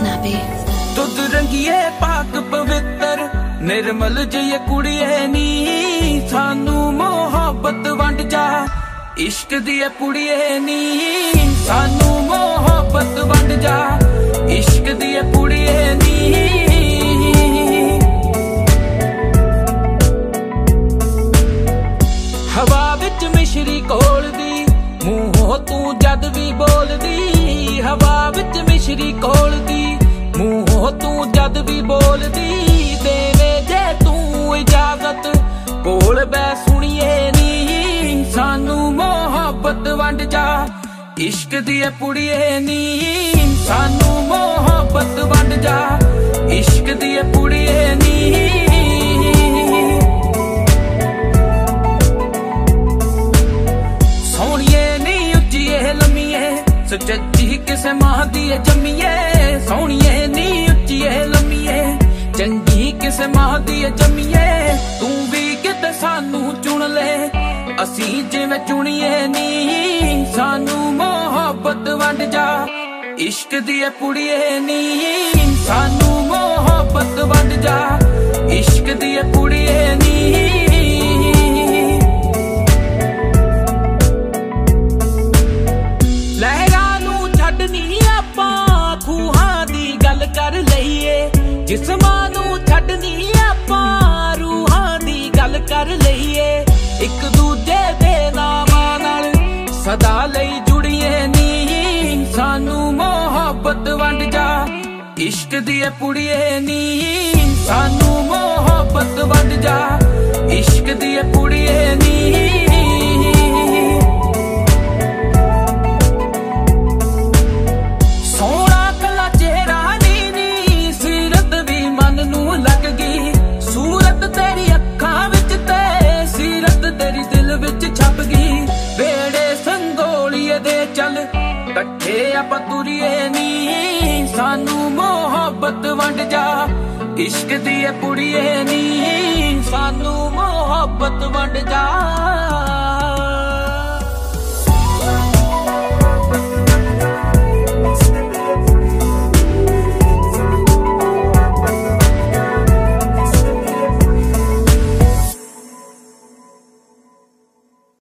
snappy. दुध रंगीए पाक पवित्र निर्मल जय कुड़िए नी सानू मोहब्बत वंड जा इश्क दिए पुड़िए नी सानू मोहब्बत वंड जा इश्क दिए पुड़िए नी हवा विच मिश्री घोलदी मूहों तू जद भी बोलदी हवा विच मिश्री घोलदी मूहों तू जद भी बोलदी देवे जे तू इजाजत कोल बै सुनिए नी सानू मोहब्बत वंड जा इश्क दिए पुड़िए नी सानू मोहब्बत वंड जा इश्क दिए पुड़िए नी सोहणिए नी उच्चिए लम्मीए सच्ची किसे मां दी जम्मीए सोहणिए नी उच्चिए लम्मीए चंगी किसे मां दी जम्मीए तू भी किते सानू चुन ले असी जिवें चुनिए नी सानू मोहब्बत वंड जा इश्क दिए पुड़िए नी सानू मोहब्बत वंड जा इश्क दिए पुड़िए नी कर लईए जिस्मां नू छड्डनी आपां रूहां दी गल कर लईए एक दूजे दे नामां नाल सदा लई जुड़िए नी सानू मोहब्बत वंड जा इश्क दिए पुड़िए नी सानू मोहब्बत वंड जा इश्क दिए पुड़िए नी कट्ठे आपां तुरीए नी सानू मोहब्बत वंड जा इश्क दिए पुड़िए नी सानू मोहब्बत वंड जा।